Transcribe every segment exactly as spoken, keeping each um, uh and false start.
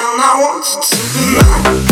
and I want you to be mine.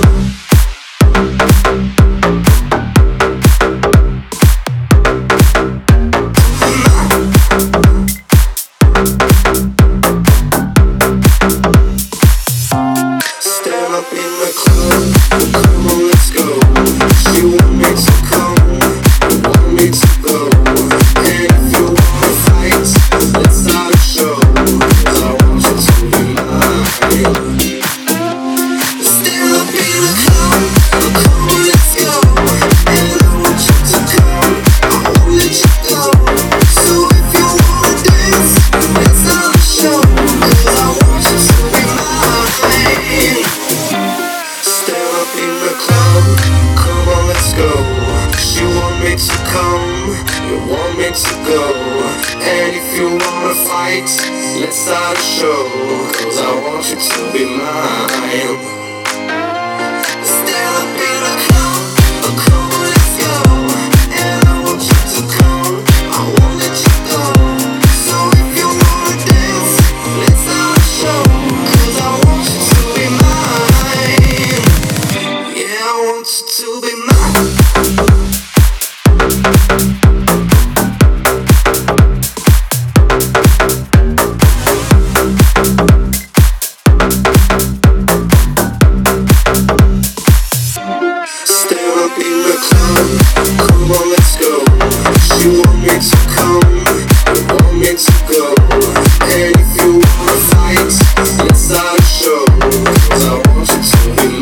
Stand up in the club, come on, let's go. She want me to come, you want me to go. And if you wanna fight, let's start a show. I want you to be mine. Stand up in the club, come on, let's go. And I want you to come, I won't let you go. So if you wanna dance, let's start a show. 'Cause I want you to be mine. Stand up in the club, come on, let's go. She want me to come, you want me to go. And if you wanna fight, let's start a show. 'Cause I want you to be mine. Stand up in the club, come on, let's go. And I want you to come, I won't let you go. So if you wanna dance, let's start a show. 'Cause I want you to be mine. Yeah, I want you to be mine. Stand up in the club, come on, let's go. She want me to come, you want me to go. And if you wanna fight, let's start a show. 'Cause I want you to be mine.